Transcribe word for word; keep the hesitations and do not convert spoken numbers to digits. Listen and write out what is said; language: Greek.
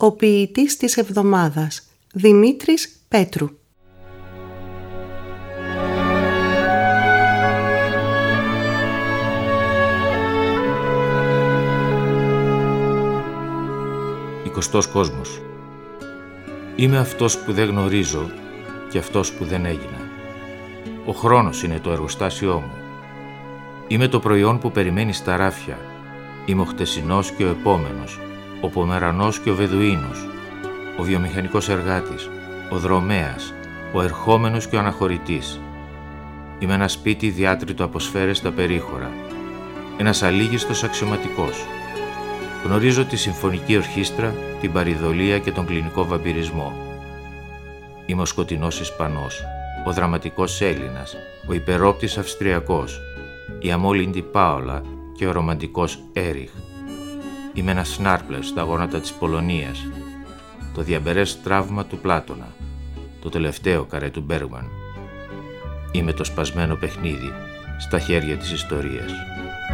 ο ποιητής της εβδομάδας, Δημήτρης Πέτρου. Εικοστός κόσμος. Είμαι αυτός που δεν γνωρίζω και αυτός που δεν έγινα. Ο χρόνος είναι το εργοστάσιό μου. Είμαι το προϊόν που περιμένει στα ράφια. Είμαι ο χτεσινός και ο επόμενος, ο Πομερανός και ο Βεδουίνος, ο βιομηχανικός εργάτης, ο δρομέας, ο ερχόμενος και ο αναχωρητής. Είμαι ένα σπίτι διάτριτο από σφαίρες στα περίχωρα, ένας αλήγιστος αξιωματικός. Γνωρίζω τη συμφωνική ορχήστρα, την παριδωλία και τον κλινικό βαμπυρισμό. Είμαι ο σκοτεινός Ισπανός, ο δραματικός Έλληνας, ο υπερόπτης Αυστριακός, η αμόλυντη Πάολα και ο ρομαντικός Έριχ. Είμαι ένα Σνάρπλερ στα γόνατα της Πολωνίας, το διαμπερές τραύμα του Πλάτωνα, το τελευταίο καρέ του Μπέργμαν. Είμαι το σπασμένο παιχνίδι στα χέρια της ιστορίας.